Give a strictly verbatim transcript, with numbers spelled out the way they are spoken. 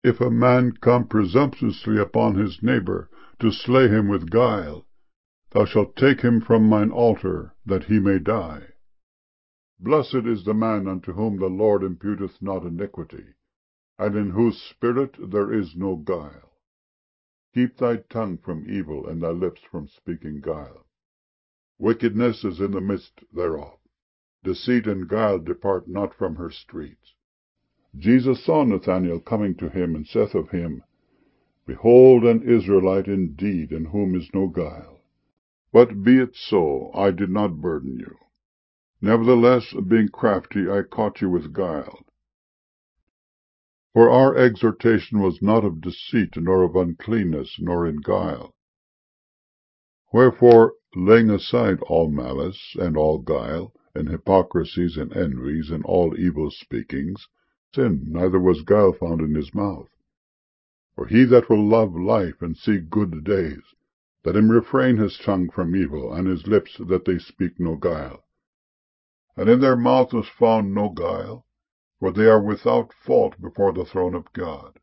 If a man come presumptuously upon his neighbour, to slay him with guile, thou shalt take him from mine altar, that he may die. Blessed is the man unto whom the Lord imputeth not iniquity, and in whose spirit there is no guile. Keep thy tongue from evil, and thy lips from speaking guile. Wickedness is in the midst thereof. Deceit and guile depart not from her streets. Jesus saw Nathanael coming to him, and saith of him, Behold an Israelite indeed, in whom is no guile. But be it so, I did not burden you. Nevertheless, being crafty, I caught you with guile. For our exhortation was not of deceit, nor of uncleanness, nor in guile. Wherefore, laying aside all malice, and all guile, and hypocrisies, and envies, and all evil speakings, sin, neither was guile found in his mouth. For he that will love life, and see good days, let him refrain his tongue from evil, and his lips that they speak no guile. And in their mouth was found no guile, for they are without fault before the throne of God.